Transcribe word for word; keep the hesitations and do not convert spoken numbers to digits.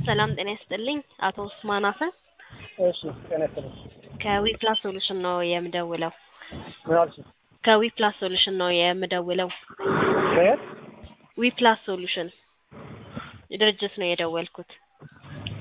ሰላም ጤና ይስጥልኝ አቶ ኡስማን አፈን እሺ ጤና ይስጥልኝ ከዊፕላስ ሶሉሽን ነው የምደውለው ምን አልሽ? ከዊፕላስ ሶሉሽን ነው የምደውለው ከየት? ዊፕላስ ሶሉሽን ድርጅት ነው የደወልኩት